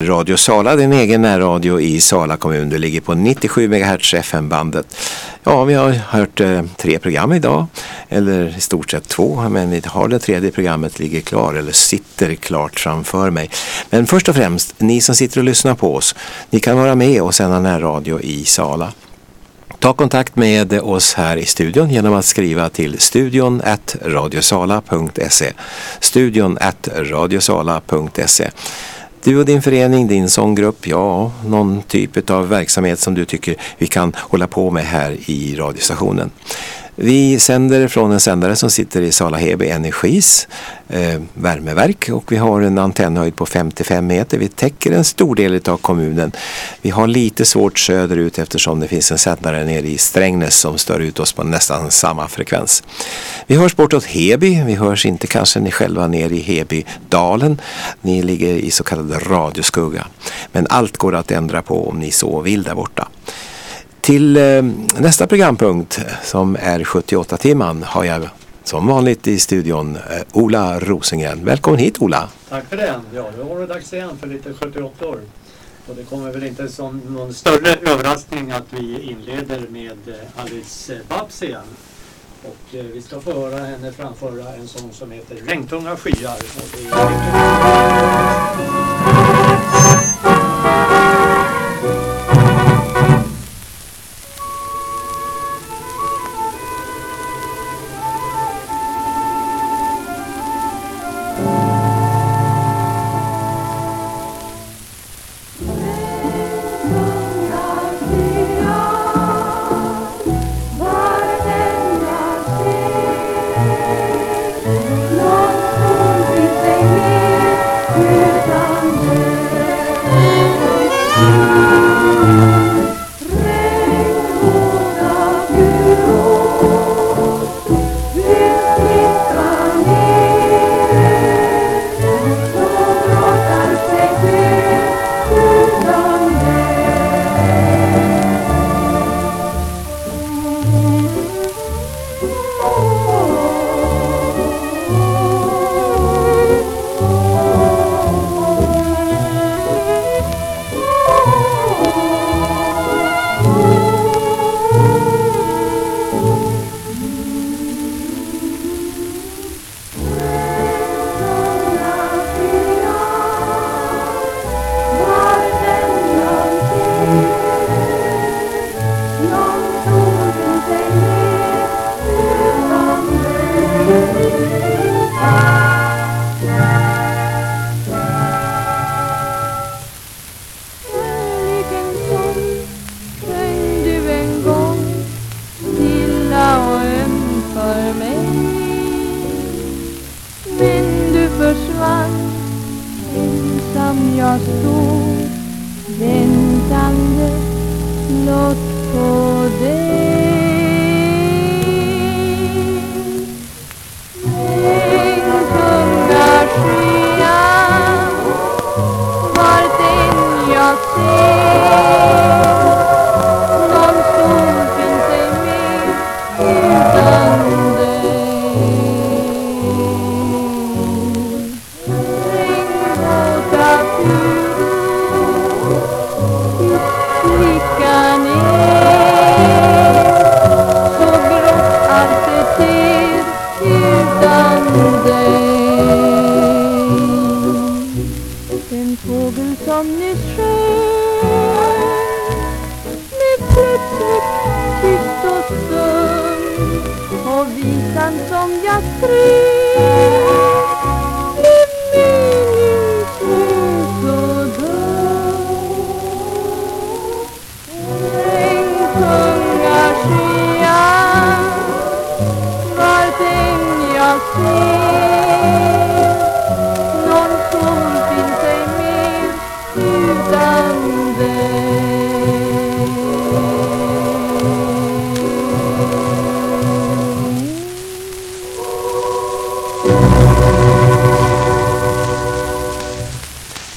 Radio Sala, din egen närradio i Sala kommun. Du ligger på 97 MHz FM-bandet. Ja, vi har hört 3 program idag, eller i stort sett 2, men vi har det 3:e programmet ligger klar, eller sitter klart framför mig. Men först och främst, ni som sitter och lyssnar på oss, ni kan vara med och sända närradio i Sala. Ta kontakt med oss här i studion genom att skriva till studion@radiosala.se. studion@radiosala.se. Du och din förening, din sånggrupp, ja, någon typ av verksamhet som du tycker vi kan hålla på med här i radiostationen. Vi sänder från en sändare som sitter i Sala Heby Energis värmeverk, och vi har en antennhöjd på 55 meter. Vi täcker en stor del av kommunen. Vi har lite svårt söderut eftersom det finns en sändare nere i Strängnäs som stör ut oss på nästan samma frekvens. Vi hörs bortåt Heby. Vi hörs inte kanske ni själva nere i Hebydalen. Ni ligger i så kallad radioskugga. Men allt går att ändra på om ni så vill där borta. Till nästa programpunkt som är 78 timman har jag som vanligt i studion Ola Rosengren. Välkommen hit, Ola. Tack för det. Ja, då var det dags igen för lite 78 år. Och det kommer väl inte som någon större överraskning att vi inleder med Alice Babs igen. Och vi ska få höra henne framföra en sång som heter Regntunga skyar. Och det är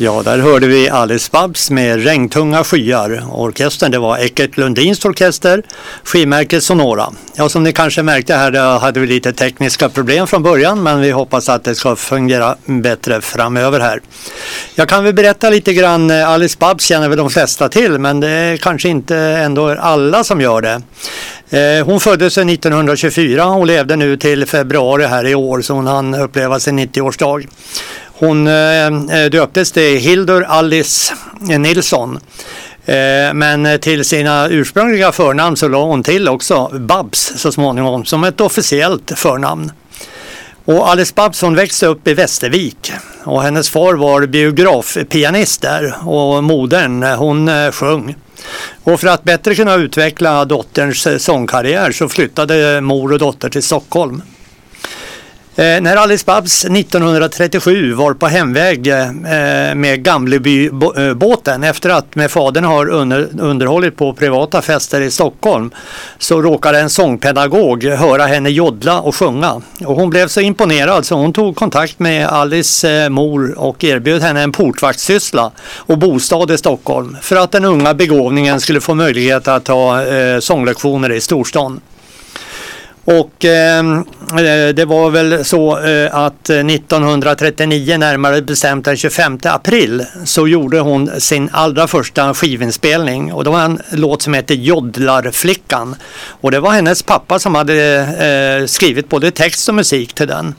Ja, där hörde vi Alice Babs med Regntunga skyar. Orkestern, det var Eckert Lundins orkester, skivmärket Sonora. Ja, som ni kanske märkte här hade vi lite tekniska problem från början, men vi hoppas att det ska fungera bättre framöver här. Jag kan väl berätta lite grann, Alice Babs känner väl de flesta till, men det är kanske inte ändå alla som gör det. Hon föddes 1924 och levde nu till februari här i år, så hon hann uppleva sin 90-årsdag. Hon döptes till Hildur Alice Nilsson, men till sina ursprungliga förnamn så la hon till också Babs så småningom som ett officiellt förnamn. Och Alice Babs, hon växte upp i Västervik och hennes far var biografpianist där och modern, hon sjöng. Och för att bättre kunna utveckla dotterns sångkarriär så flyttade mor och dotter till Stockholm. När Alice Babs 1937 var på hemväg med Gamlebybåten efter att med fadern har underhållit på privata fester i Stockholm, så råkade en sångpedagog höra henne joddla och sjunga. Och hon blev så imponerad så hon tog kontakt med Alice mor och erbjöd henne en portvaktssyssla och bostad i Stockholm för att den unga begåvningen skulle få möjlighet att ta sånglektioner i storstan. Och det var väl så att 1939, närmare bestämt den 25 april, så gjorde hon sin allra första skivinspelning. Och det var en låt som heter Joddlarflickan. Och det var hennes pappa som hade skrivit både text och musik till den.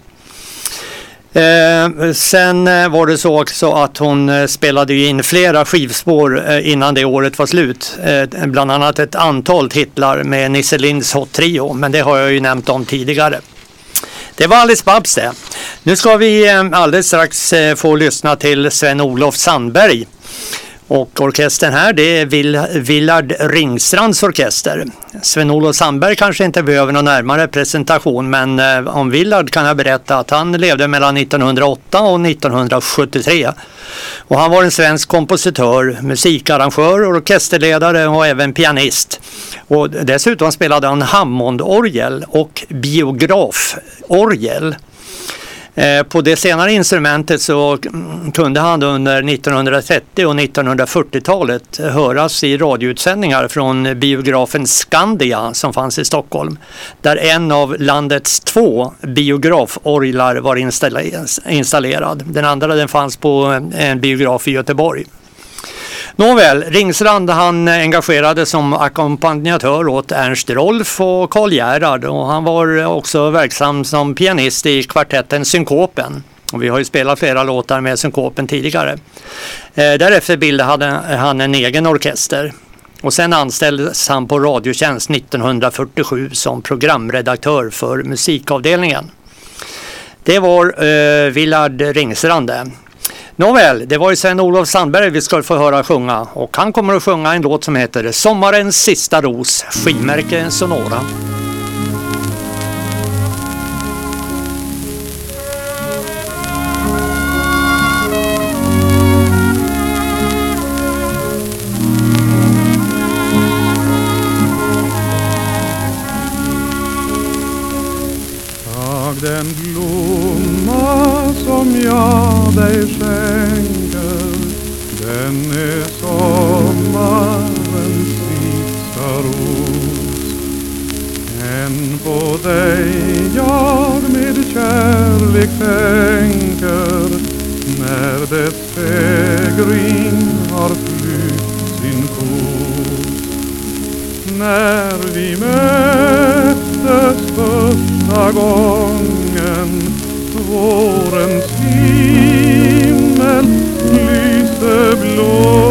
Sen var det så också att hon spelade in flera skivspår innan det året var slut. Bland annat ett antal titlar med Nisse Linds Hot Trio, men det har jag ju nämnt om tidigare. Det var Alice Babs det. Nu ska vi alldeles strax få lyssna till Sven-Olof Sandberg. Och orkestern här, det är Willard Ringstrands orkester. Sven-Olof Sandberg kanske inte behöver någon närmare presentation, men om Willard kan jag berätta att han levde mellan 1908 och 1973. Och han var en svensk kompositör, musikarrangör, orkesterledare och även pianist. Och dessutom spelade han Hammondorgel och biograforgel. På det senare instrumentet så kunde han under 1930- och 1940-talet höras i radioutsändningar från biografen Skandia som fanns i Stockholm, där en av landets 2 biograforglar var installerad. Den andra den fanns på en biograf i Göteborg. Nåväl, Ringstrand han engagerade som ackompanjatör åt Ernst Rolf och Karl Gerhard, och han var också verksam som pianist i kvartetten Synkopen. Och vi har ju spelat flera låtar med Synkopen tidigare. Därefter bildade han en egen orkester. Och sen anställdes han på Radiotjänst 1947 som programredaktör för musikavdelningen. Det var Willard Ringstrand. Nåväl, det var ju Sven-Olof Sandberg vi ska få höra sjunga, och han kommer att sjunga en låt som heter Sommarens sista ros, skivmärke Sonora. Tag den blomma som jag dig skänker, den är sommarens sista ros. Än på dig jag med kärlek tänker, när dess fägring har flytt sin kos. När vi möttes första gången, vårens himmel lyser blå.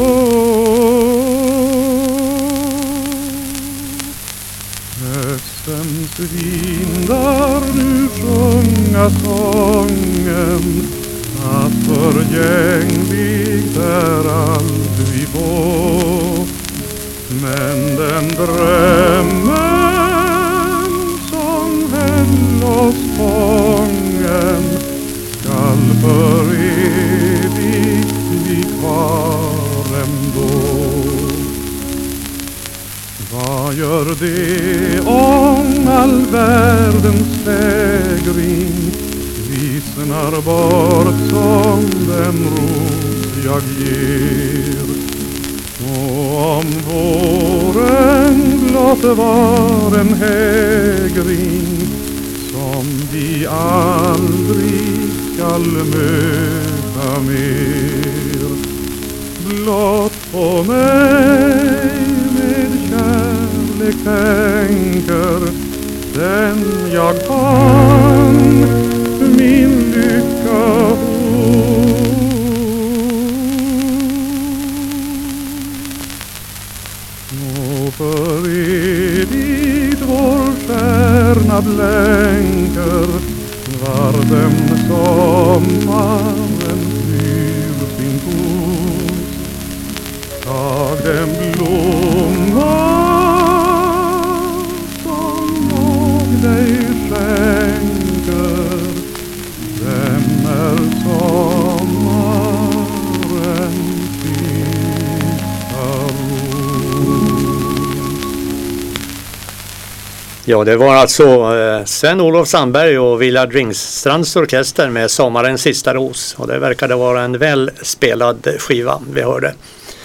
Höstens vindar nu sjunga sången, att förgängligt är allt vi får. Men den drömmen som höll oss fången skall för evigt bli kvar ändå. Vad gör det om all världens fägring vi vissnar bort som den ros jag ger. Och om våren blott var en hägring som vi aldrig skall möta mer, blott på mig med kärlek tänker den jag fann min lycka hos. Och för evigt vår stjärna blänker var den sommaren flyr sin kos. Tag den blomma som jag dig skänker, den är sommaren sista ros. Ja, det var alltså Sven-Olof Sandberg och Willard Ringstrands orkester med Sommarens sista ros. Och det verkade vara en väl spelad skiva vi hörde.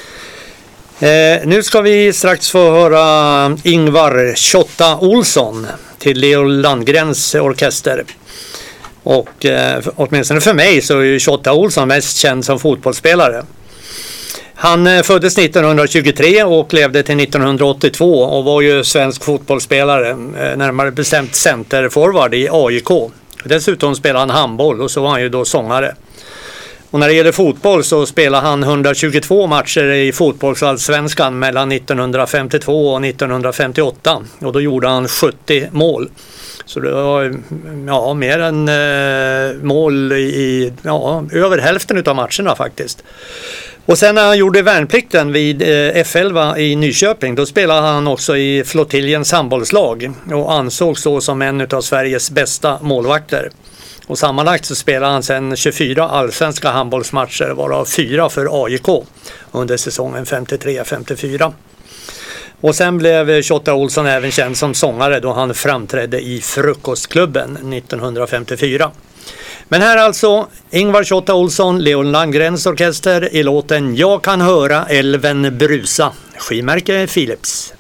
Nu ska vi strax få höra Ingvar Tjotta Olsson till Leo Landgrens orkester. Och åtminstone för mig så är ju Tjotta Olsson mest känd som fotbollsspelare. Han föddes 1923 och levde till 1982 och var ju svensk fotbollsspelare, närmare bestämt centerforward i AIK. Dessutom spelade han handboll och så var han ju då sångare. Och när det gäller fotboll så spelade han 122 matcher i fotbollsallsvenskan mellan 1952 och 1958 och då gjorde han 70 mål. Så det var mer än mål i över hälften av matcherna faktiskt. Och sen när han gjorde värnplikten vid F11 i Nyköping, då spelade han också i flottiljens handbollslag och ansågs då som en av Sveriges bästa målvakter. Och sammanlagt så spelade han sedan 24 allsvenska handbollsmatcher, varav 4 för AIK under säsongen 53-54. Och sen blev Tjotta Olsson även känd som sångare då han framträdde i Frukostklubben 1954. Men här alltså Ingvar Tjotta Olsson, Leo Landgrens orkester i låten Jag kan höra älven brusa, skivmärke Philips.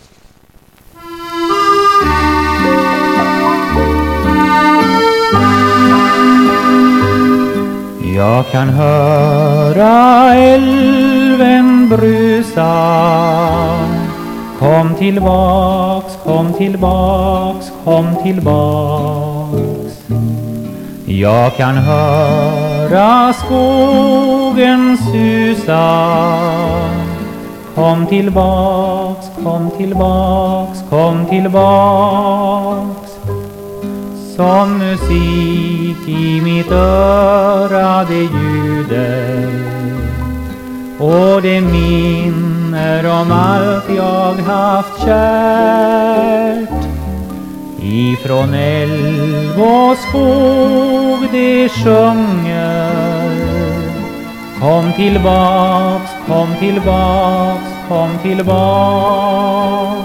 Jag kan höra älven brusa. Kom tillbaks, kom tillbaks, kom tillbaks. Jag kan höra skogen susa. Kom tillbaks, kom tillbaks, kom tillbaks. Som musik i mitt öra det ljuder, och det minner om allt jag haft kärt. Ifrån älv och skog det sjunger. Kom tillbaks, kom tillbaks, kom tillbaks.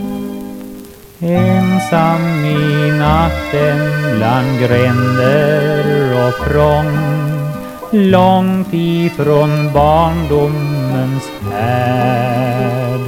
Ensam i natten bland gränder och prång, långt ifrån barndomens härd,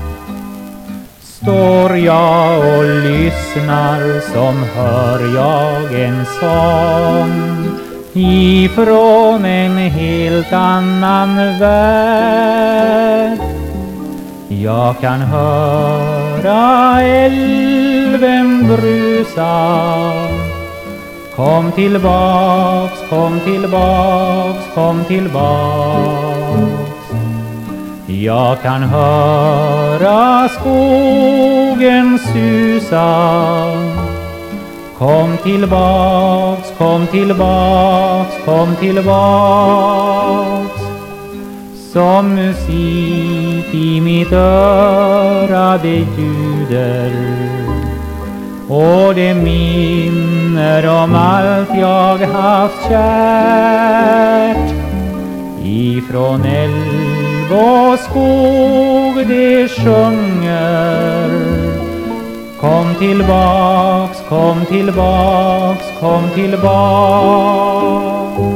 står jag och lyssnar, som hör jag en sång ifrån en helt annan värld. Jag kan höra älven brusa. Kom tillbaks, kom tillbaks, kom tillbaks. Jag kan höra skogen susa. Kom tillbaks, kom tillbaks, kom tillbaks. Som musik i mitt öra det ljuder, och det minner om allt jag haft kärt. Ifrån älv och skog det sjunger. Kom tillbaks, kom tillbaks, kom tillbaks.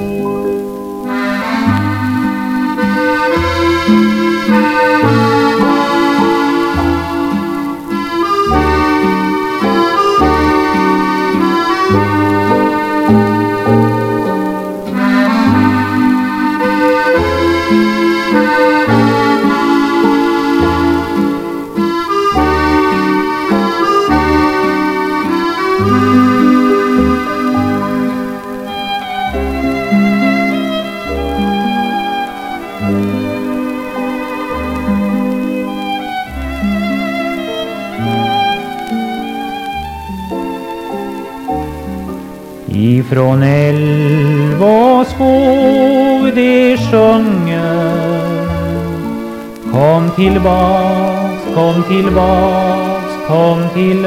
Ifrån älv och skog de sjunger. Kom tillbaks, kom tillbaks, kom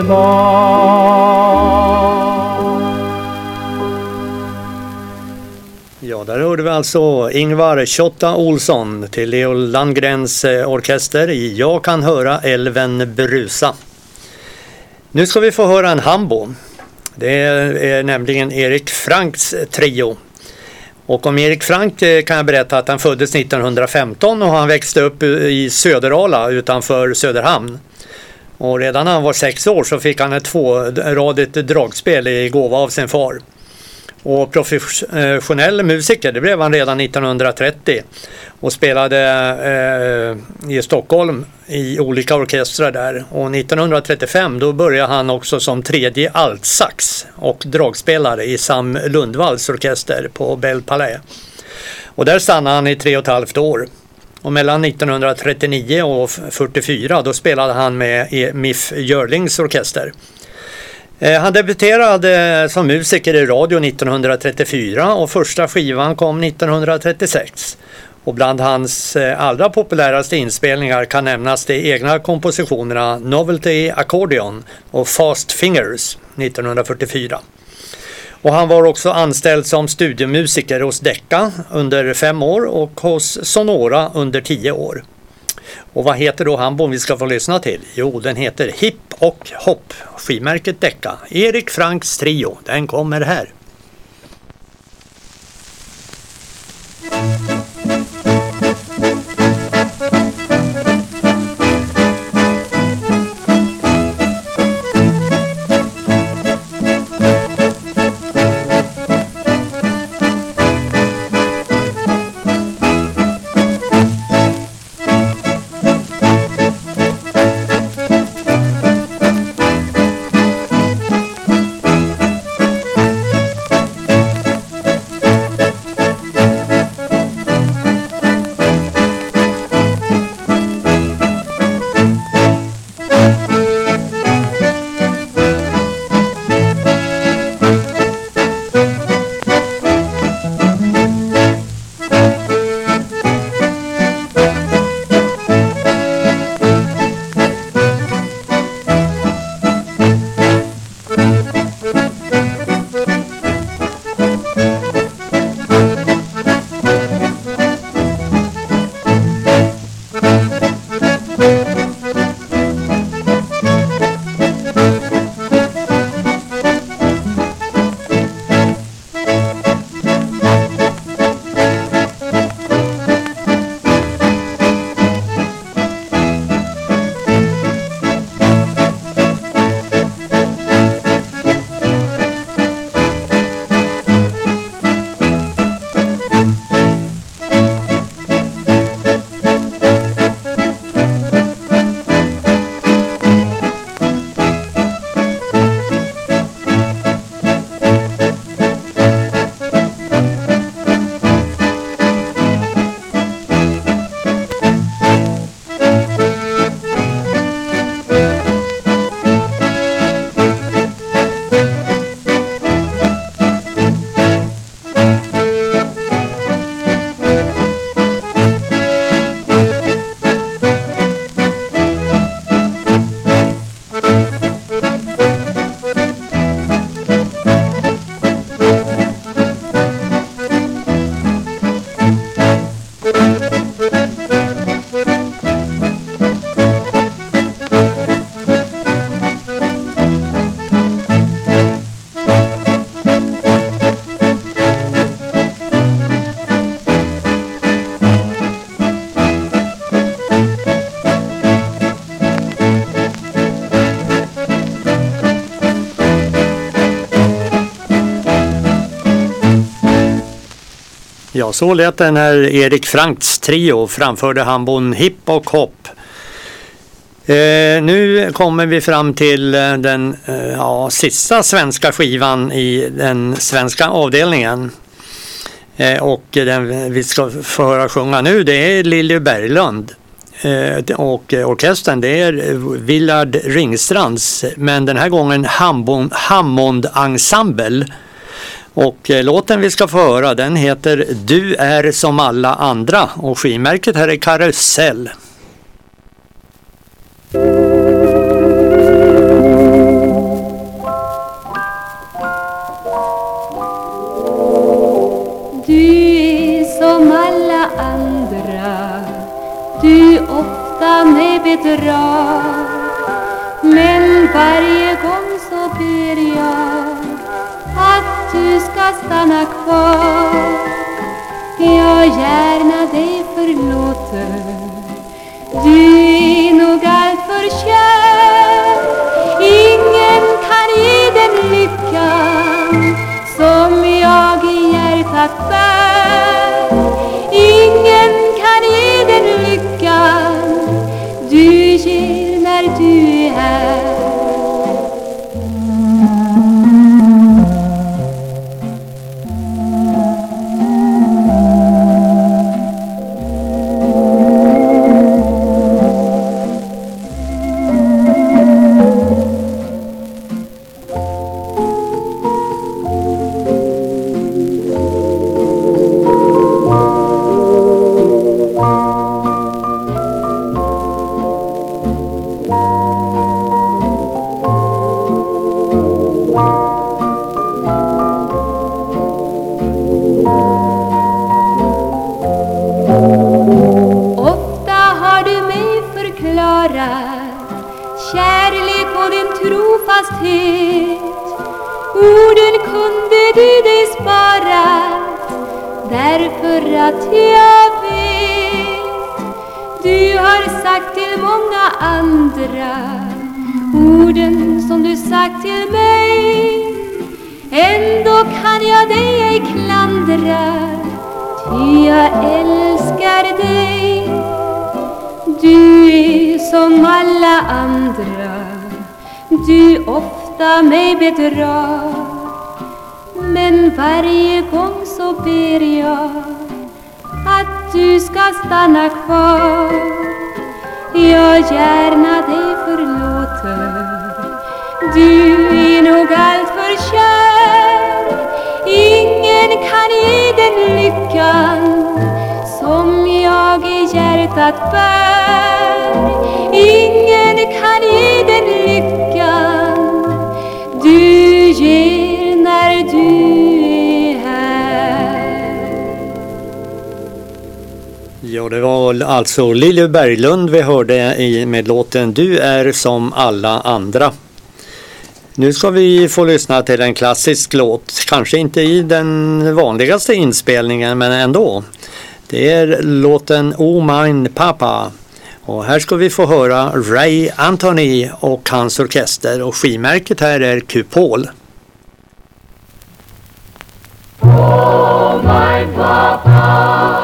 tillbaks. Ja, där hörde vi alltså Ingvar Tjotta Olsson till Leo Landgrens orkester i Jag kan höra älven brusa. Nu ska vi få höra en hambo. Det är nämligen Erik Franks trio. Och om Erik Frank kan jag berätta att han föddes 1915 och han växte upp i Söderala utanför Söderhamn. Och redan när han var 6 år så fick han ett 2-radigt dragspel i gåva av sin far. Och professionell musiker, det blev han redan 1930 och spelade i Stockholm i olika orkestrar där. Och 1935 då började han också som 3:e altsax och dragspelare i Sam Lundvalls orkester på Bell Palais. Och där stannade han i 3,5 år. Och mellan 1939 och 44 då spelade han med Miff Görlings orkester. Han debuterade som musiker i radio 1934 och första skivan kom 1936. Och bland hans allra populäraste inspelningar kan nämnas de egna kompositionerna Novelty Accordion och Fast Fingers 1944. Och han var också anställd som studiomusiker hos Decca under 5 år och hos Sonora under 10 år. Och vad heter då hambon vi ska få lyssna till? Jo, den heter Hipp och Hopp, skivmärket Decca. Erik Franks trio, den kommer här. Ja, så lät den här Erik Francks trio framförde Hambon Hipp och Hopp. Nu kommer vi fram till den sista svenska skivan i den svenska avdelningen. Och den vi ska föra sjunga nu, det är Lilly Berglund. Och orkestern, det är Willard Ringstrands, men den här gången Hammond Ensemble. Och låten vi ska få höra, den heter Du är som alla andra, och skivmärket här är Karusell. Du är som alla andra, du ofta mig bedrar, men varje gång så ber jag att du ska stanna kvar. Jag gärna dig förlåter, du är nog allt för kär. Ingen kan ge den lyckan som jag i hjärtat bär. Ingen kan ge den lyckan du ger när du är här. Kärlek och din trofasthet, orden kunde du dig spara, därför att jag vet du har sagt till många andra orden som du sagt till mig. Ändå kan jag dig ej klandra, ty jag älskar dig. Du är som alla andra, du ofta mig bedrar, men varje gång så ber jag att du ska stanna kvar. Jag gärna dig förlåter, du är nog allt för kär. Ingen kan ge den lyckan som jag i hjärtat bär. Ingen kan ge den lyckan du ger när du är här. Ja, det var alltså Lilly Berglund vi hörde med låten Du är som alla andra. Nu ska vi få lyssna till en klassisk låt, kanske inte i den vanligaste inspelningen men ändå. Det är låten Oh Mine Papa, och här ska vi få höra Ray Anthony och hans orkester, och skivmärket här är Kupol. Oh my papa,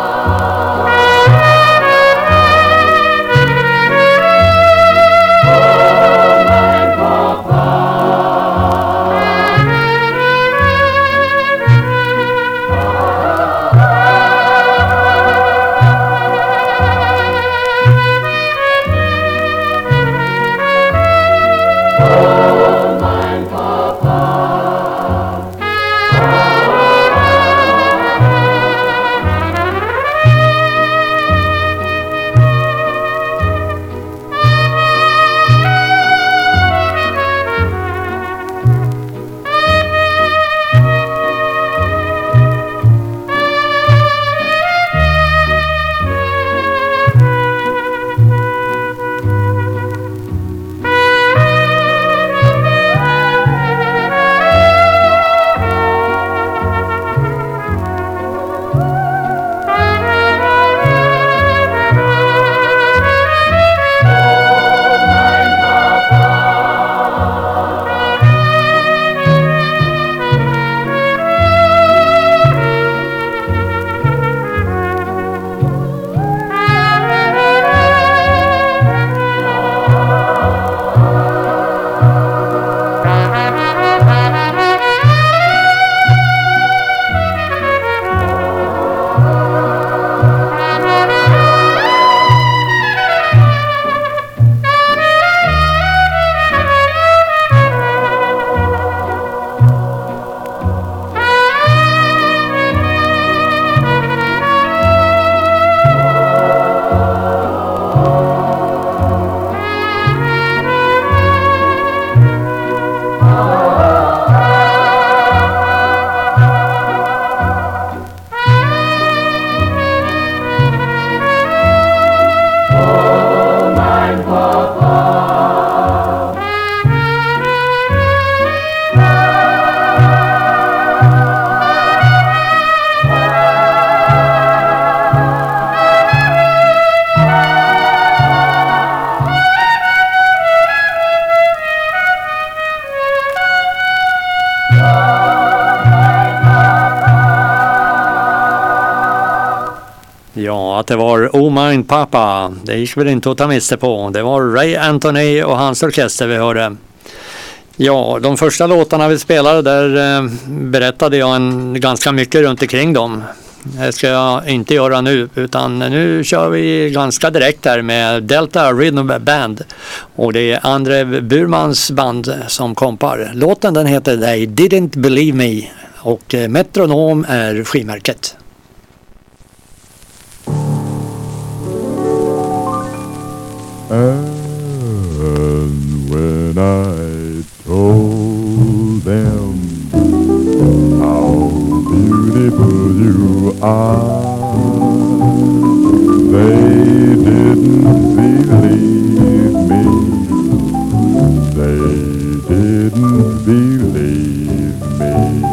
att det var Oh Mine Papa. Det gick väl inte att ta miste på. Det var Ray Anthony och hans orkester vi hörde. Ja, de första låtarna vi spelade där berättade jag ganska mycket runt omkring dem. Det ska jag inte göra nu, utan nu kör vi ganska direkt här med Delta Rhythm Band. Och det är André Burmans band som kompar. Låten den heter They Didn't Believe Me och Metronom är skivmärket. And when I told them how beautiful you are, they didn't believe me. They didn't believe me.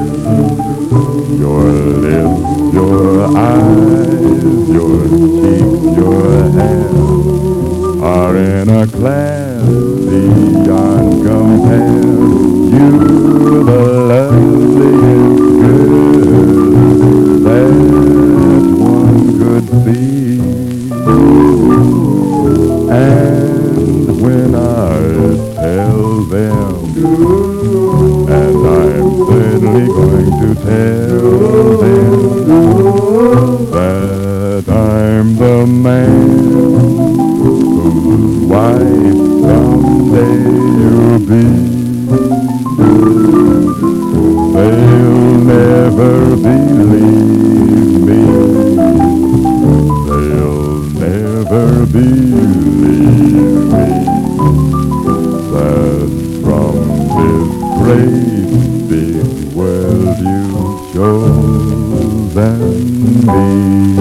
Your lips, your eyes, your cheeks, your hair are in a class beyond compare. You're the loveliest girl that one could see. And when I tell them, and I'm certainly going to tell them, that I'm the man whose wife someday you'll be, they'll never believe me. They'll never believe me. That from this great big world you've chosen me.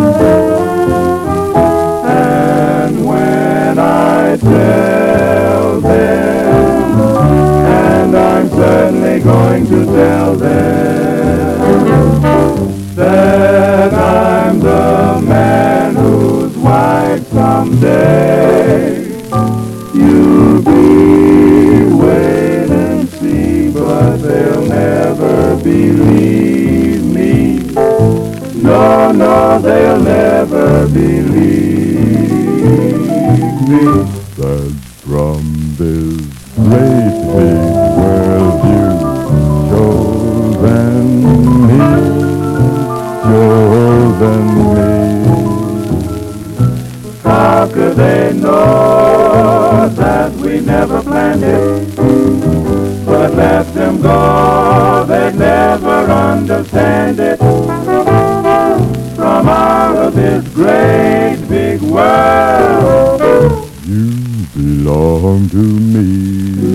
And when I tell them, and I'm certainly going to tell them, that I'm the man whose wife someday you'll be. Wait and see, but they'll never believe me. No, no, they'll never believe me. That from this great big world you've chosen me, chosen me. How could they know that we never planned it, but let them go, they'd never understand it. From out of this great big world, you belong to me.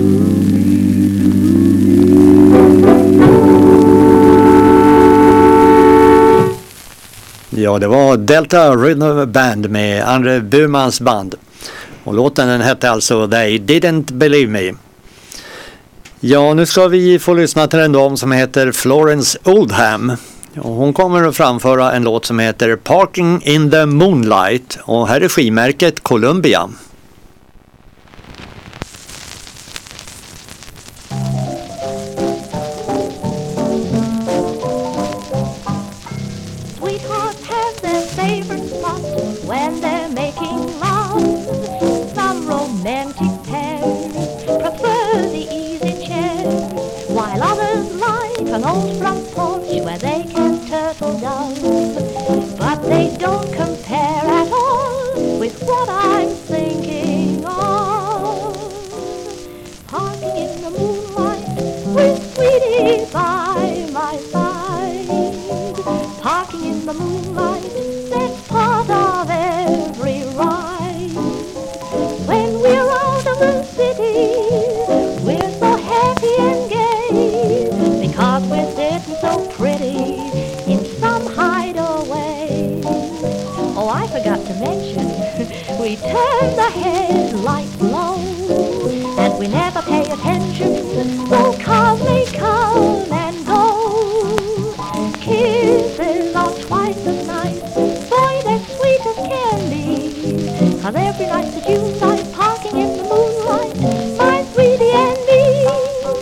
Ja, det var Delta Rhythm Band med André Burmans band. Och låten den hette alltså They Didn't Believe Me. Ja, nu ska vi få lyssna till en dam som heter Florence Oldham. Och hon kommer att framföra en låt som heter Parking in the Moonlight. Och här är skivmärket Columbia. Sweethearts have their favorite spot when they're making love. Some romantic pairs prefer the easy chair, while others like an old front porch where they can turtle down. But they don't compare at all with what I'm thinking of. Parking in the moonlight with sweetie by my side. Parking in the moonlight, that's part of every ride. When we're out of the city, we're so happy and gay, because we're sitting so pretty in some hideaway. Oh, I forgot to mention, we turn the headlights low, and we never pay attention, though cars may come and go. Kisses are twice as nice, boy, they're sweet as candy, 'cause every night that you like parking in the moonlight, my sweetie and me.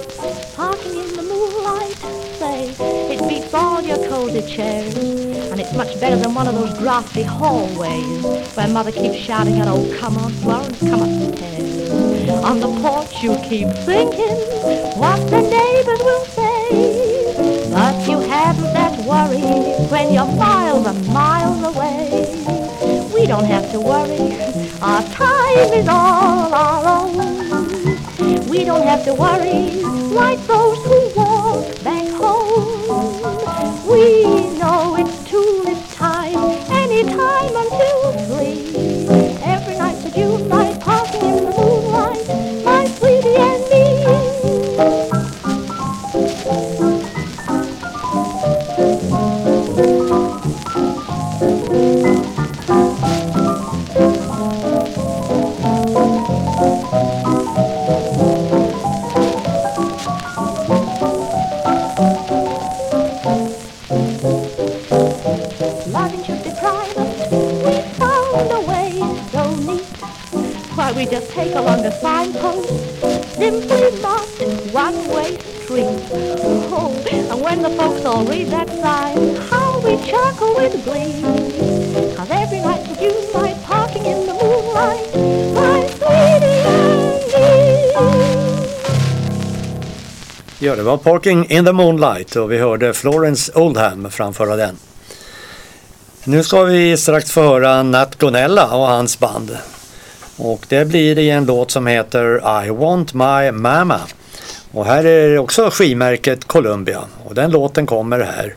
Parking in the moonlight, say, it beats all your cozy chairs, and it much better than one of those grassy hallways where Mother keeps shouting out, oh, come on, Florence, come upstairs. On the porch you keep thinking what the neighbors will say, but you haven't that worry when you're miles and miles away. We don't have to worry, our time is all our own. We don't have to worry like those who walk back home. We know it's tulip time, any time until 3. Every night for June night, parking in the moonlight, my sweetie and me. We just take along the signpost, simply marked one-way street. Oh, and when the folks all read that sign, how we chuckle with glee. 'Cause every night for you, my parking in the moonlight, my sweetie and me. Ja, det var Parking in the Moonlight och vi hörde Florence Oldham framföra den. Nu ska vi strax få höra Nat Gonella och hans band. Och det blir i en låt som heter I Want My Mama. Och här är det också skivmärket Columbia. Och den låten kommer här.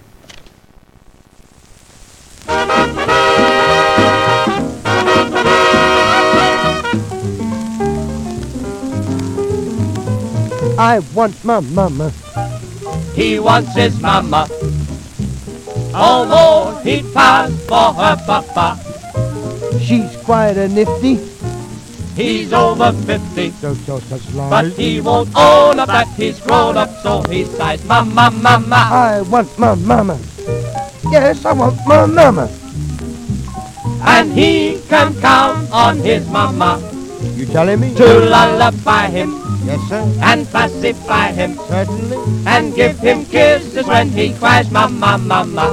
I want my mama. He wants his mama. Although he'd pass for her papa. She's quite a nifty. He's over 50, Such but he won't own up that he's grown up, so he sighs, mama, mama. I want my mama. Yes, I want my mama. And he can count on his mama You telling me? to lullaby him Yes, sir. and pacify him Certainly. and give him kisses when he cries, mama, mama.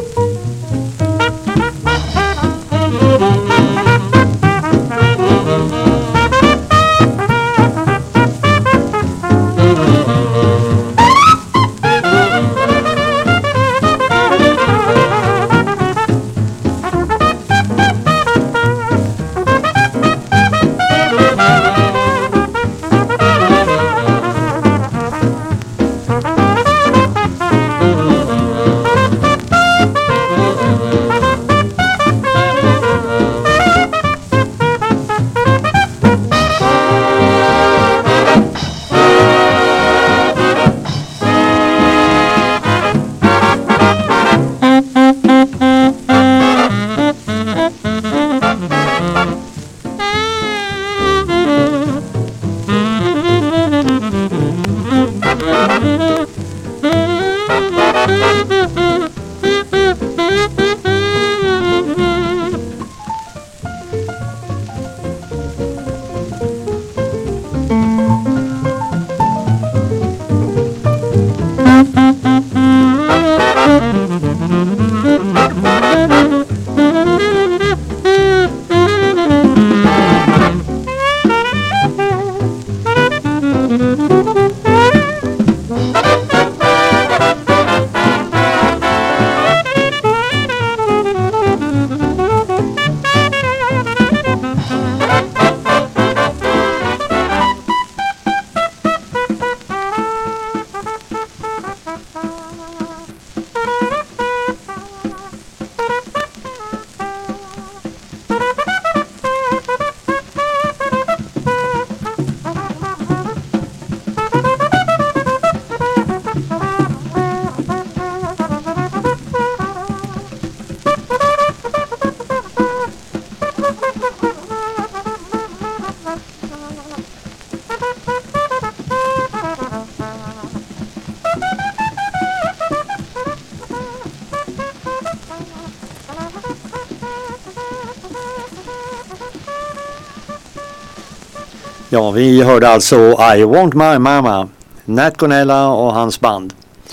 Ja, vi hörde alltså I Want My Mama, Nat Gonella och hans band.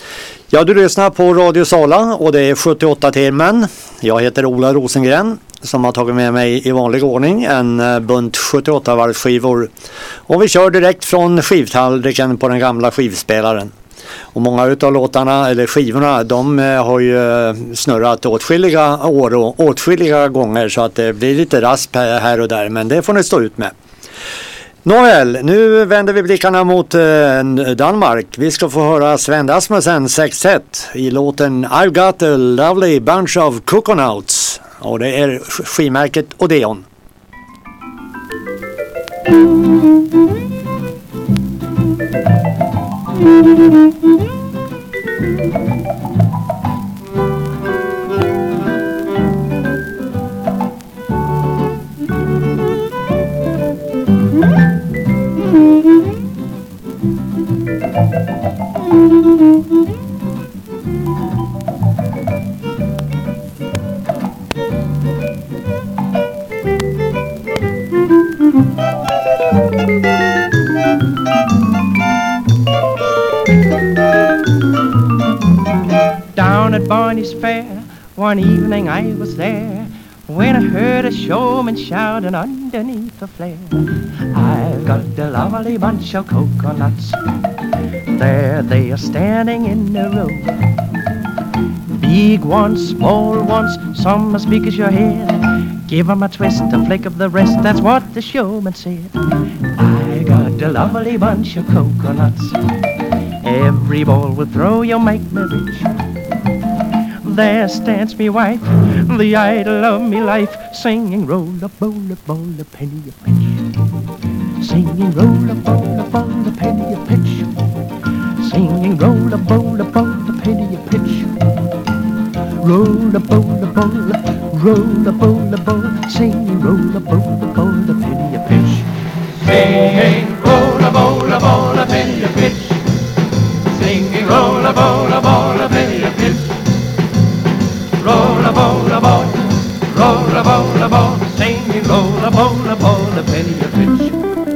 Ja, du lyssnar på Radio Sala och det är 78-timmen. Jag heter Ola Rosengren som har tagit med mig i vanlig ordning en bunt 78-varvsskivor. Och vi kör direkt från skivtallriken på den gamla skivspelaren. Och många utav låtarna eller skivorna, de har ju snurrat åtskilliga år och åtskilliga gånger, så att det blir lite rasp här och där, men det får ni stå ut med. Nåväl, nu vänder vi blickarna mot Danmark. Vi ska få höra Sven Asmussen sextett i låten I've got a lovely bunch of coconuts. Och det är skivmärket Odeon. Down at Barney's Fair, one evening I was there, when I heard a showman shouting underneath the flare, I've got a lovely bunch of coconuts. There they are standing in a row. Big ones, small ones, some as big as your head. Give 'em a twist, a flick of the wrist, that's what the showman said. I got a lovely bunch of coconuts. Every ball will throw, you'll make me rich. There stands me wife, the idol of me life, singing roll up, bowl up, bowl a penny a pitch. Singing roll up, bowl up, bowl a penny a pitch. Singing roll up, bowl up, bowl a penny a pitch. Roll up, bowl up, bowl, roll up, bowl up, bowl, singing roll up, bowl up, bowl a penny a pitch. Singing roll a bowl a penny a pitch. Singing roll a bowl a penny a pitch. Roll a bowl a ball, singing roll a bowl a penny a pitch.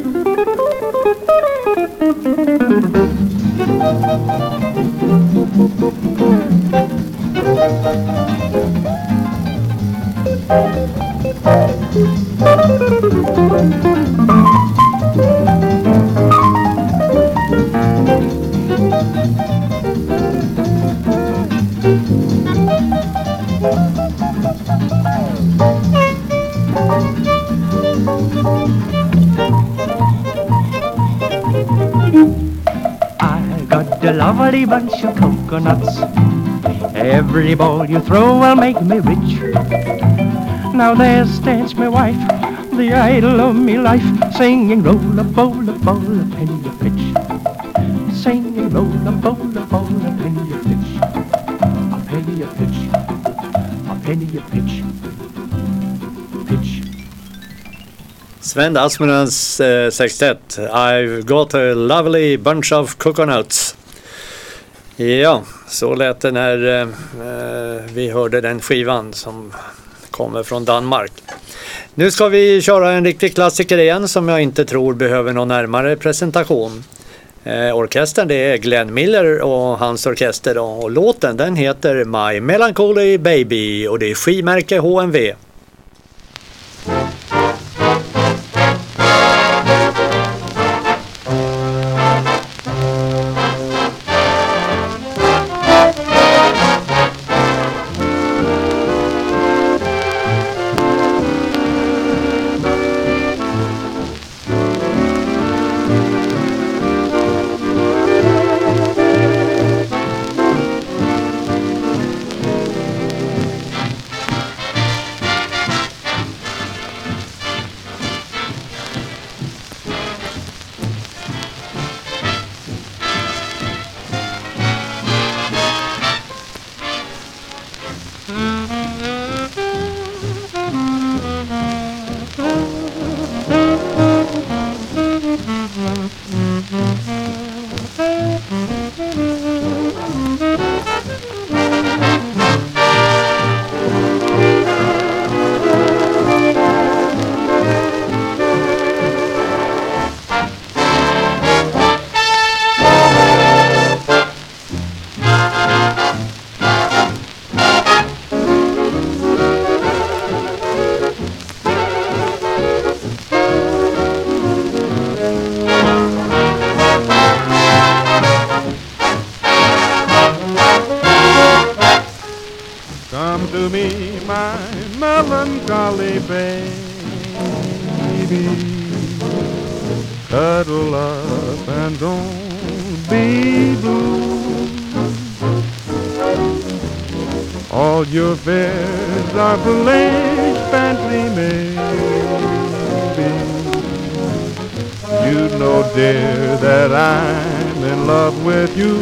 I got a lovely bunch of coconuts. Every ball you throw will make me rich. Now there stands my wife, the idol of me life, singing roll a bowl a penny a pitch. Singing roll a bowl a penny a pitch. A penny a pitch. A penny a pitch. Pitch. Sven Asmussens sextett I've got a lovely bunch of coconuts. Ja, så lät det när vi hörde den skivan som kommer från Danmark. Nu ska vi köra en riktig klassiker igen som jag inte tror behöver någon närmare presentation. Orkestern, det är Glenn Miller och hans orkester, och låten den heter My Melancholy Baby och det är skivmärke HMV. melancholy, baby. Cuddle up and don't be blue. All your fears are foolish fancy, maybe. You know, dear, that I'm in love with you.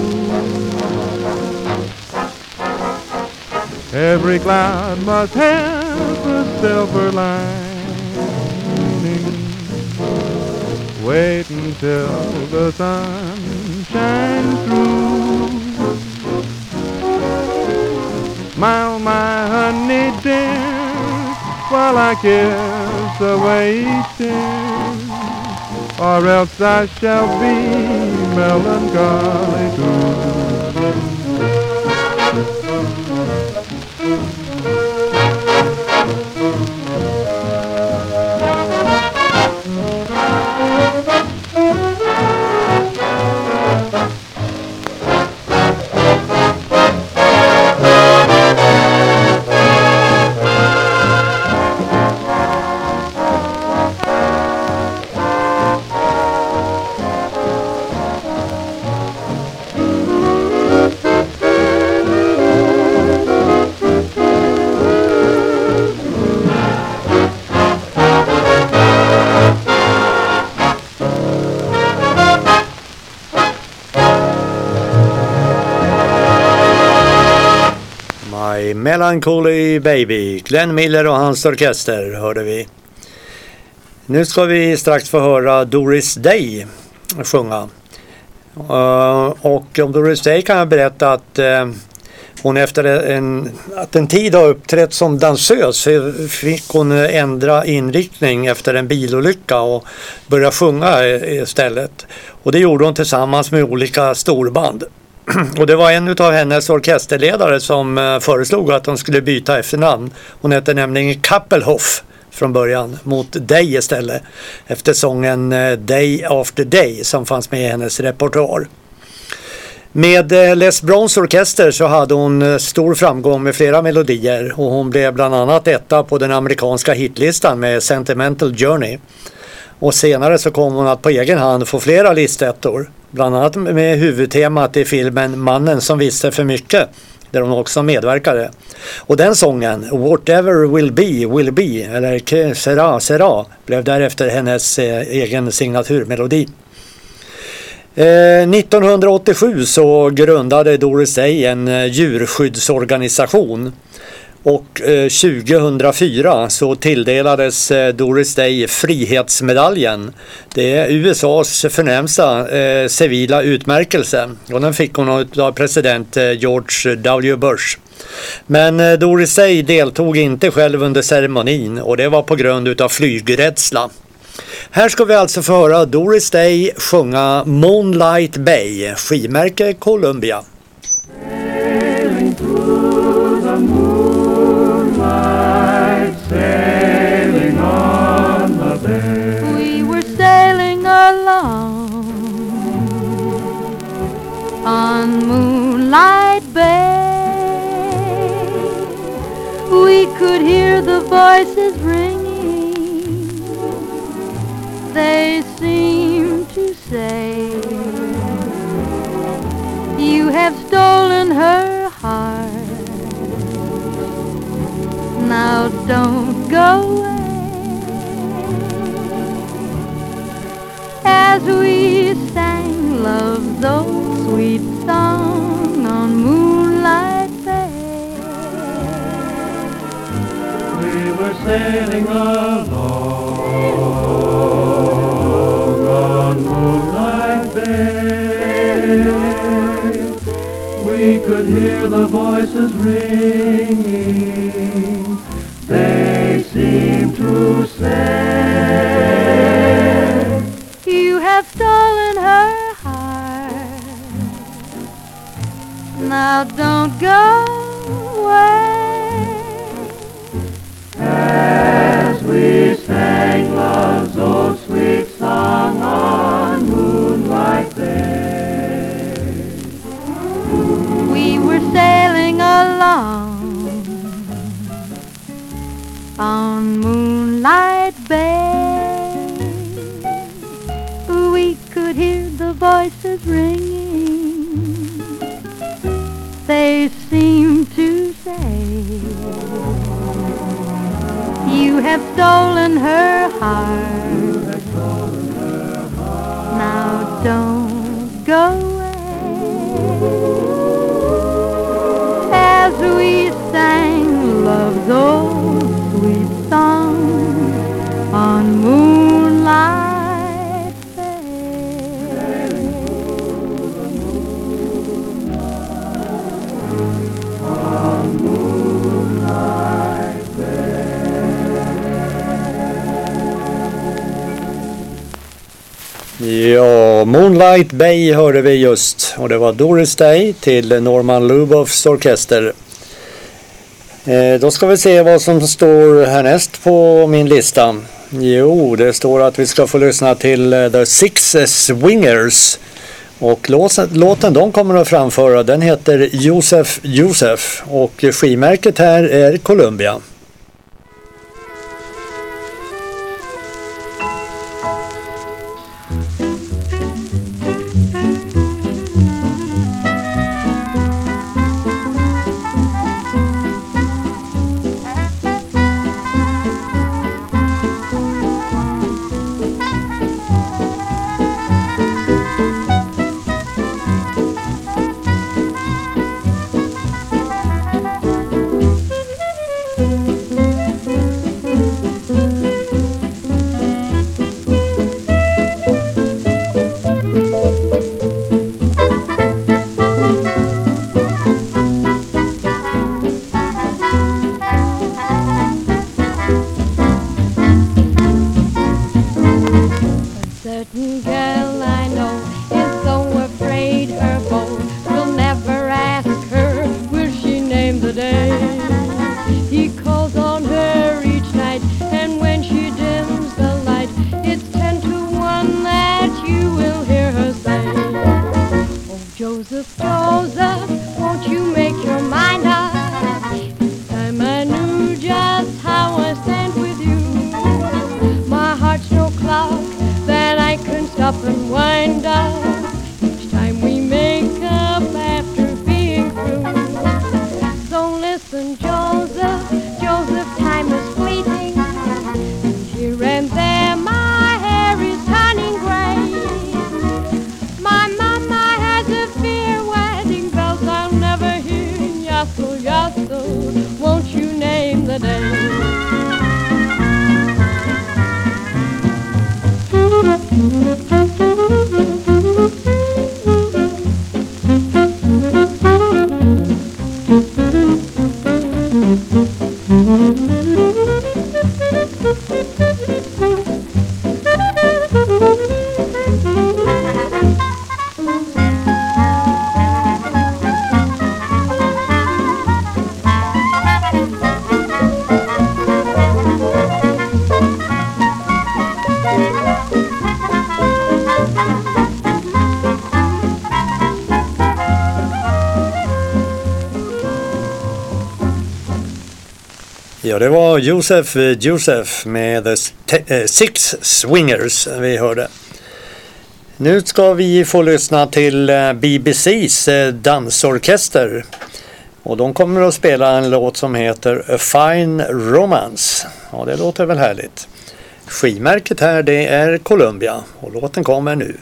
Every cloud must have a silver lining. Wait until the sun shines through. Smile, my honey dear, while I kiss away each tear, or else I shall be melancholy too. Melancholy Baby, Glenn Miller och hans orkester hörde vi. Nu ska vi strax få höra Doris Day sjunga. Och om Doris Day kan jag berätta att hon efter en tid har uppträtt som dansös, så fick hon ändra inriktning efter en bilolycka och börja sjunga istället. Och det gjorde hon tillsammans med olika storband. Och det var en av hennes orkesterledare som föreslog att hon skulle byta efternamn. Hon hette nämligen Kappelhoff från början, mot Day istället, efter sången Day After Day som fanns med i hennes repertoar. Med Les Browns orkester så hade hon stor framgång med flera melodier, och hon blev bland annat etta på den amerikanska hitlistan med Sentimental Journey. Och senare så kom hon att på egen hand få flera listettor, bland annat med huvudtemat i filmen Mannen som visste för mycket, där hon också medverkade. Och den sången, Whatever Will Be, eller Que Sera Sera, blev därefter hennes egen signaturmelodi. 1987 så grundade Doris Day en djurskyddsorganisation. Och 2004 så tilldelades Doris Day Frihetsmedaljen. Det är USAs förnämsta civila utmärkelse, och den fick hon av president George W. Bush. Men Doris Day deltog inte själv under ceremonin, och det var på grund av flygrädsla. Här ska vi alltså få höra Doris Day sjunga Moonlight Bay, skivmärke Columbia. Sailing on the bay. We were sailing along on Moonlight Bay. We could hear the voices ringing. They seemed to say, you have stolen her heart. Now don't go away. As we sang love's old sweet song on Moonlight Bay. We were sailing along on Moonlight Bay. We could hear the voices ringing. They seem to say, you have stolen her heart. Now don't go away. as we sang love's old sweet song on Moonlight Bay. We were sailing along on could hear the voices ringing, they seem to say, you have stolen her heart, now don't go away. As we sang love's old sweet song on moonlight fair. On moonlight fair. Ja, Moonlight Bay hörde vi just och det var Doris Day till Norman Luboffs orkester. Då ska vi se vad som står härnäst på min lista. Jo, det står att vi ska få lyssna till The Six Swingers. Och låten de kommer att framföra, den heter Joseph och skivmärket här är Columbia. Ja, det var Joseph med The Six Swingers vi hörde. Nu ska vi få lyssna till BBCs dansorkester. Och de kommer att spela en låt som heter A Fine Romance. Ja, det låter väl härligt. Skivmärket här, det är Columbia och låten kommer nu.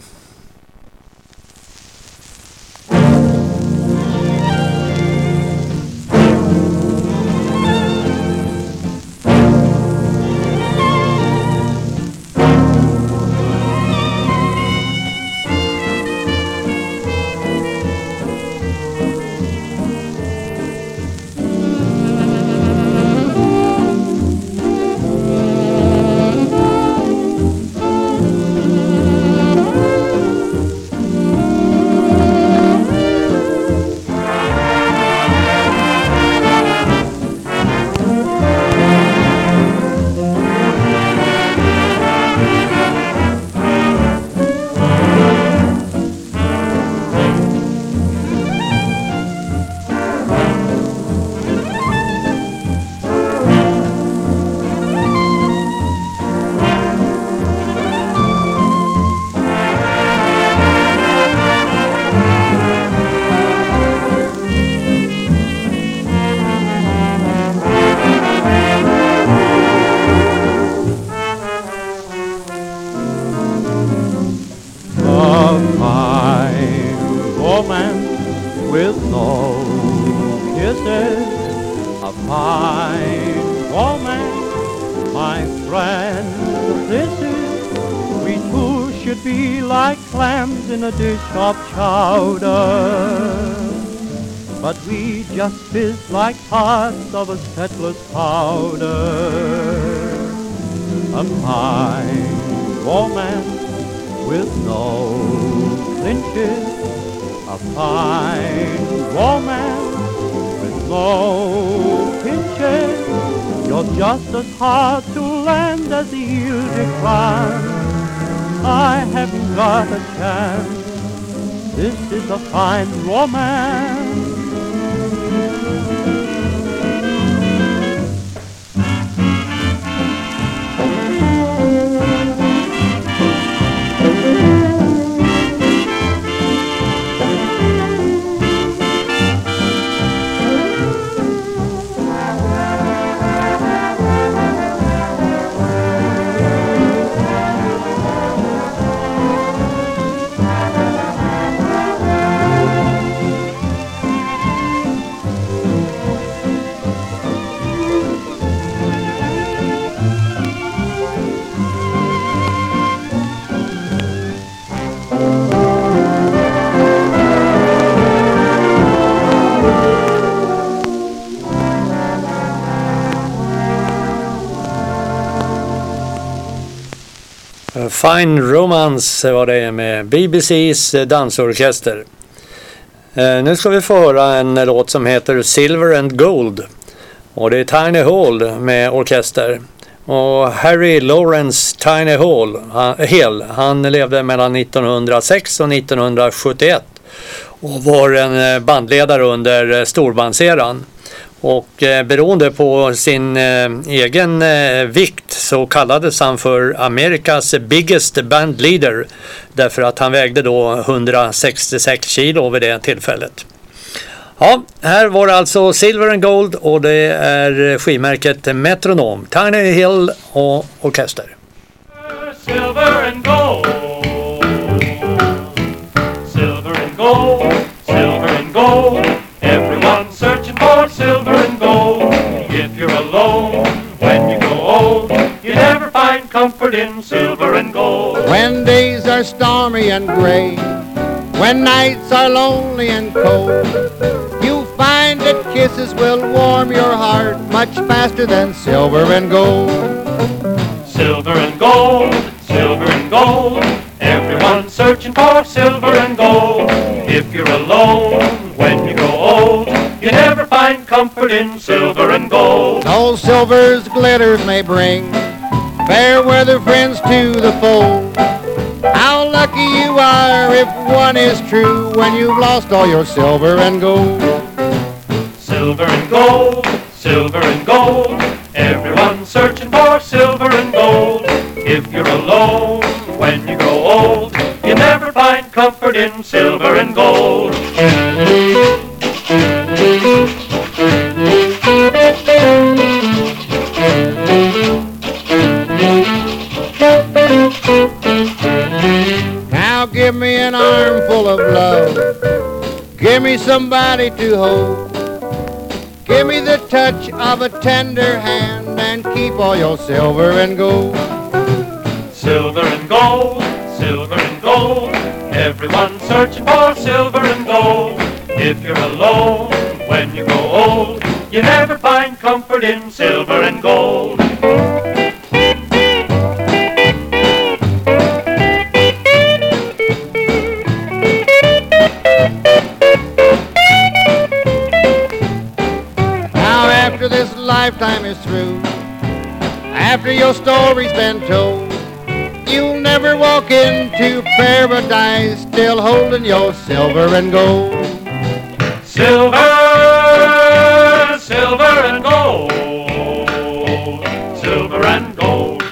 fine romance with no kisses. A fine romance, my friend, this is. We two should be like clams in a dish of chowder, but we just fizz like parts of a settler's powder. A fine romance with no clinches, a fine romance with no pinches. You're just as hard to land as the eel declines. I haven't got a chance. This is a fine romance. Fine Romance var det med BBC's dansorkester. Nu ska vi få höra en låt som heter Silver and Gold. Och det är Tiny Hall med orkester. Och Harry Lawrence Tiny Hall, han levde mellan 1906 och 1971. Och var en bandledare under storbandseran. Och beroende på sin egen vikt så kallades han för Amerikas biggest band leader. Därför att han vägde då 166 kilo vid det tillfället. Ja, här var det alltså Silver and Gold och det är skivmärket Metronom, Tiny Hill och orkester. Silver and gold, silver and gold, silver and gold. Everyone's searching for silver and gold. If you're alone when you grow old, you never find comfort in silver and gold. When days are stormy and gray, when nights are lonely and cold, you'll find that kisses will warm your heart much faster than silver and gold. Silver and gold, silver and gold. Everyone's searching for silver and gold. If you're alone when you grow old, you never find comfort in silver and gold. Though silver's glitters may bring fair weather friends to the fold, how lucky you are if one is true when you've lost all your silver and gold. Silver and gold, silver and gold. Everyone's searching for silver and gold. If you're alone when you grow old, you never find comfort in silver and gold. Now give me an armful of love, give me somebody to hold, give me the touch of a tender hand and keep all your silver and gold. Silver and gold, silver and gold. Everyone's searching for silver and gold. If you're alone when you grow old, you never find comfort in silver and gold. Now after this lifetime is through, after your story's been told, you'll never walk into paradise still holding your silver and gold. Silver, silver and gold, silver and gold.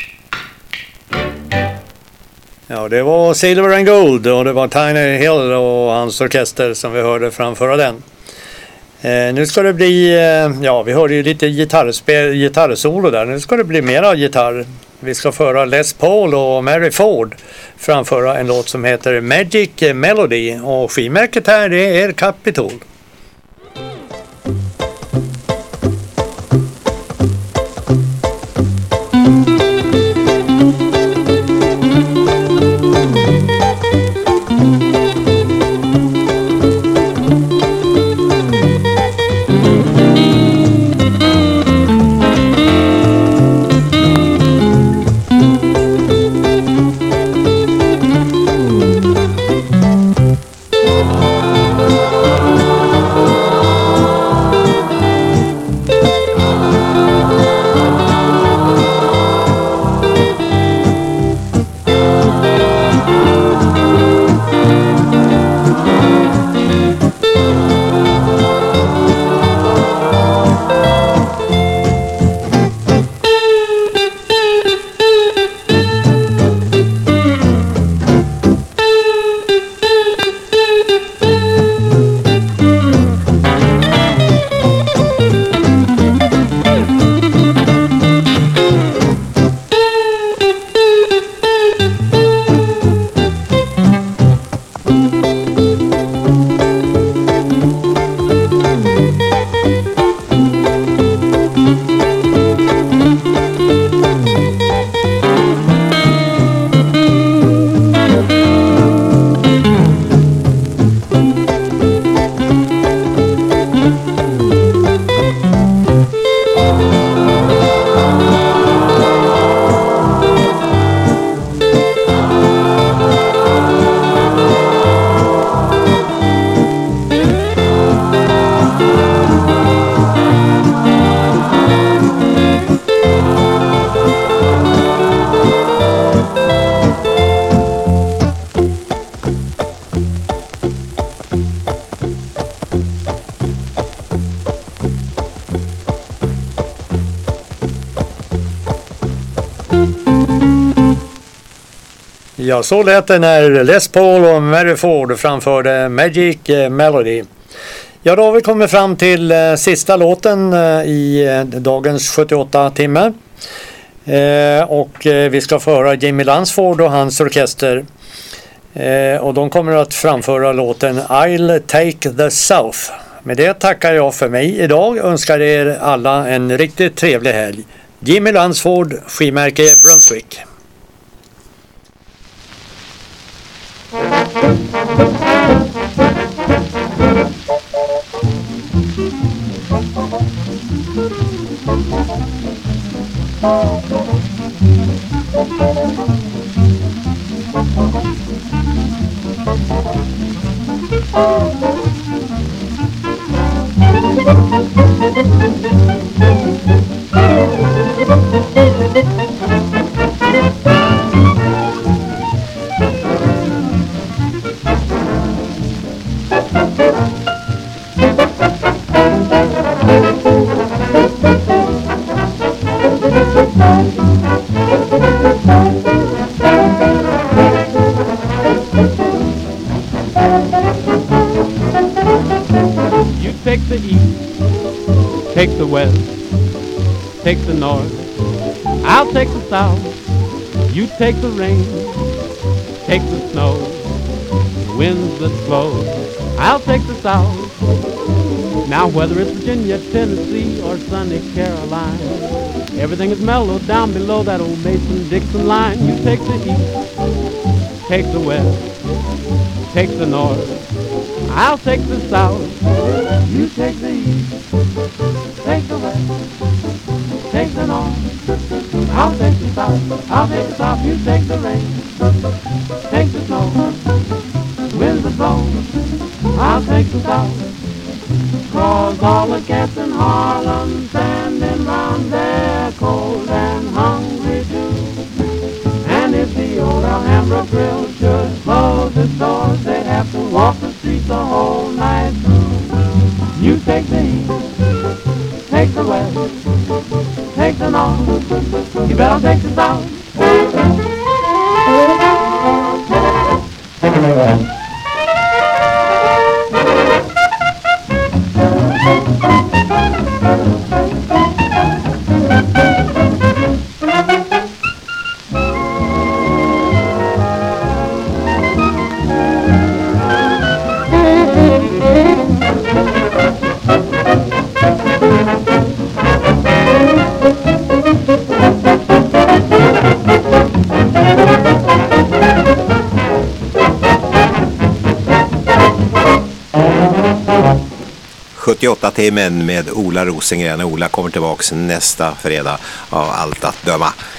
Ja, det var Silver and Gold och det var Tiny Hill och hans orkester som vi hörde framföra den. Nu ska det bli, ja vi hörde ju lite gitarrsolo där, nu ska det bli mera gitarr. Vi ska föra Les Paul och Mary Ford framföra en låt som heter Magic Melody, och skivmärket här det är Capitol. Ja, så lät det när Les Paul och Mary Ford framförde Magic Melody. Ja, då har vi kommit fram till sista låten i dagens 78 timme. Och vi ska föra Jimmy Lunsford och hans orkester. Och de kommer att framföra låten I'll Take the South. Med det tackar jag för mig idag. Önskar er alla en riktigt trevlig helg. Jimmy Lunsford, skivmärke Brunswick. Take the east, take the west, take the north, I'll take the south. You take the rain, take the snow, the winds that blow, I'll take the south. Now whether it's Virginia, Tennessee, or sunny Carolina, everything is mellow down below that old Mason-Dixon line. You take the east, take the west, take the north, I'll take the south. You take the east, take the west, take the north, I'll take the south. I'll take the south. You take the rain, take the snow, winds that blow, I'll take the south. 'Cause all the cats in Harlem standing round there cold and hungry too. And if the old Alhambra Grill should close its doors, they'd have to walk the streets the whole night through. You take the east, take the west, take the north, you better take the south. 78-timmen med Ola Rosengren. Ola kommer tillbaka nästa fredag av allt att döma.